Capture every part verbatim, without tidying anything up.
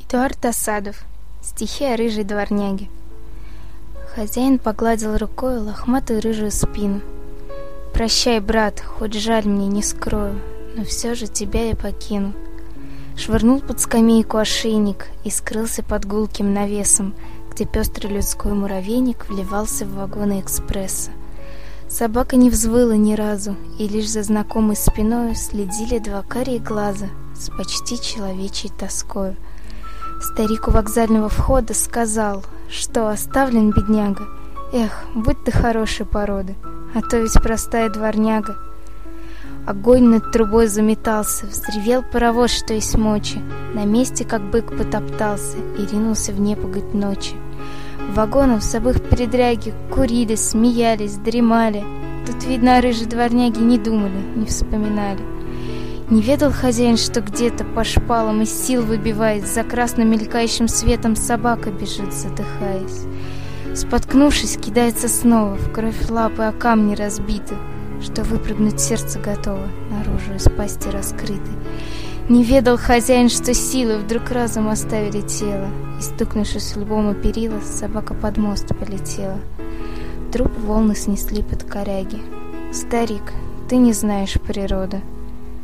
Эдуард Асадов. Стихи о рыжей дворняге. Хозяин погладил рукой лохматую рыжую спину. «Прощай, брат, хоть жаль мне, не скрою, но все же тебя я покину». Швырнул под скамейку ошейник и скрылся под гулким навесом, где пестрый людской муравейник вливался в вагоны экспресса. Собака не взвыла ни разу, и лишь за знакомой спиною следили два карие глаза с почти человечьей тоскою. Старик у вокзального входа сказал, что оставлен бедняга. Эх, будь ты хорошей породы, а то ведь простая дворняга. Огонь над трубой заметался, взревел паровоз, что есть мочи, на месте, как бык, потоптался и ринулся в непогодь ночи. В вагонах в собых передряги курили, смеялись, дремали. Тут, видно, о рыжей дворняге не думали, не вспоминали. Не ведал хозяин, что где-то по шпалам из сил выбиваясь, за красным мелькающим светом собака бежит, задыхаясь. Споткнувшись, кидается снова, в кровь лапы о камни разбиты, что выпрыгнуть сердце готово, наружу из пасти раскрыты. Не ведал хозяин, что силы вдруг разом оставили тело, и, стукнувшись лбом о перила, собака под мост полетела. Труп волны снесли под коряги. Старик, ты не знаешь природы.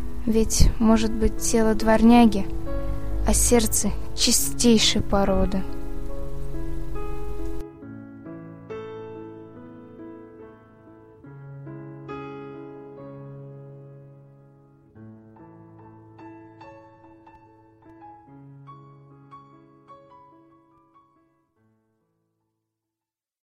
Ведь, может быть, тело дворняги, а сердце чистейшей породы.